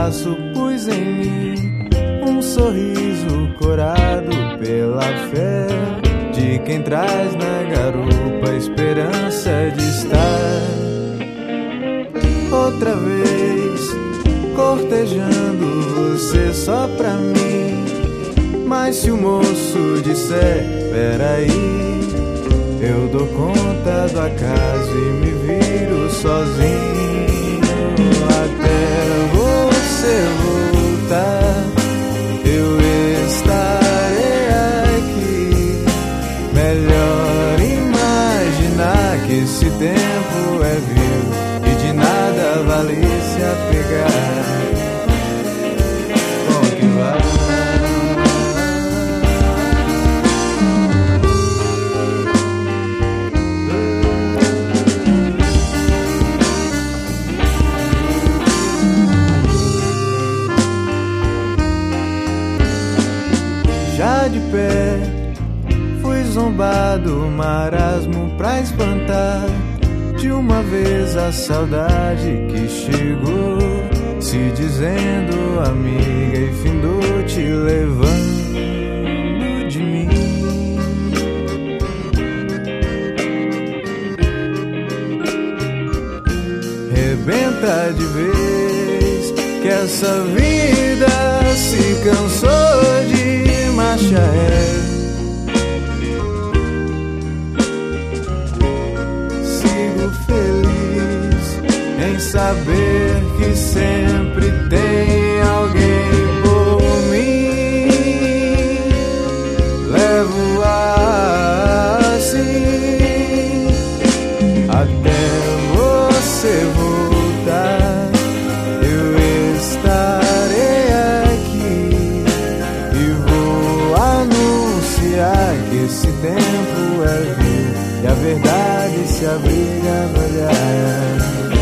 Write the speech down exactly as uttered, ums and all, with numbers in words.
abraço pus em mim um sorriso corado pela fé de quem traz na garupa a esperança de estar outra vez cortejando você só pra mim. Mas se o moço disser, peraí, eu dou conta do acaso e me viro sozinho até você voltar. Eu estarei aqui. Melhor imaginar que esse tempo é vil e de nada vale se apegar. Com que vai? Já de pé, fui zombado, marasmo pra espantar de uma vez a saudade que chegou, se dizendo amiga e findou te levando de mim. Rebenta de vez que essa vida se cansou de marcha ré. Sigo feliz em saber que sempre tem alguém por mim. Levo assim até você voltar. Eu estarei aqui e vou anunciar que esse tempo é vil e a verdade se abriga no olhar.